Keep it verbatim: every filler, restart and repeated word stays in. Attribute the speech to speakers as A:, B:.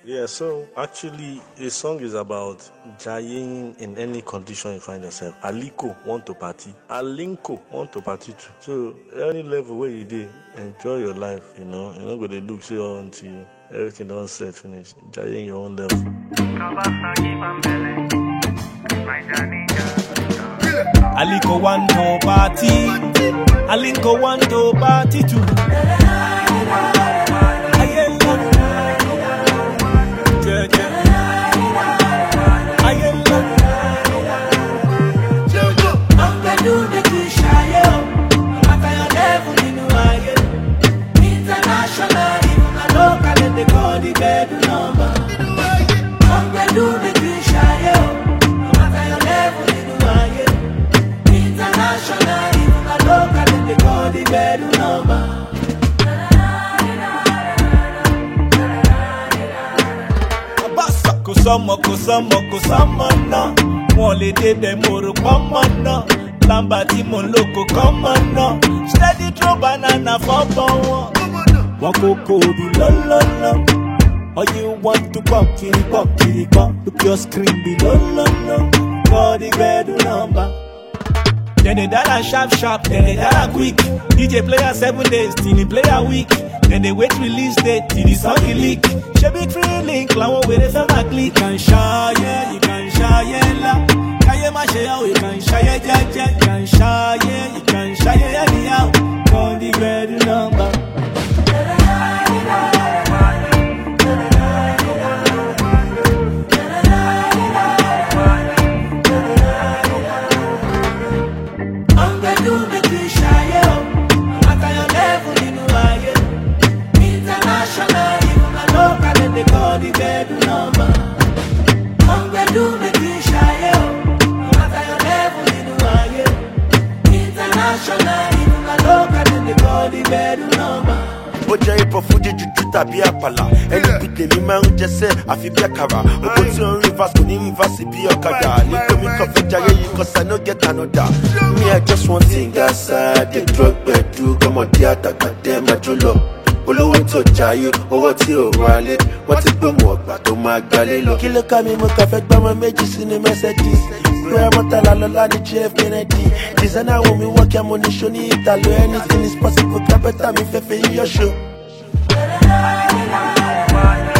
A: Yeah, so actually, the song is about jaying in any condition you find yourself. Aliko want to party, Alinko want to party too. So any level where you did, enjoy your life. You know, you're not gonna look see until everything done set finish. Jaying your own level.
B: Aliko want to party, Alinko want to party too. Kusama, kusama, kusama na Wale de de moro kama na Lambati mon loko kama na Steady throw banana for power Wako kobi la la la Or you want to pop kitty pop kitty pop Look your screen be la la la Body bed number Then they dada sharp sharp, then they dada quick D J player seven days, till the player week Then they wait release date, till the song leak She be free link, la one with the fella click Can shy, yeah, you can shy, yeah, la Can you mash it out, you can shy, yeah, yeah, yeah Can shy, yeah, you can shy, yeah, anyhow Call the bed number
C: Oja ipo fuji juju tabi apala Eni pite mi ma unje se afi bi akara Ogo ti on reverse ko ni reverse bi okada Liko mi ko fe jaye yi cause I no get another Me I just want thing aside The drug bedu Komo di atagba dem ajolo Olówó tó jayé owó tí ò wálé Wọ́n ti gbé mu ọgbà tó máa gbalé lọ Kí ló ká mi mo kà fẹ́ gbọ́mọ méjì sínú Mercedes Gbéra mọ́tàlá lọ́lá ní J F Kennedy Designer wo mi wọ́n kí a mo ní ṣo ní Italo Anything is possible kápẹ́tà mi fẹ́ fẹ́ yíyọ́ ṣo.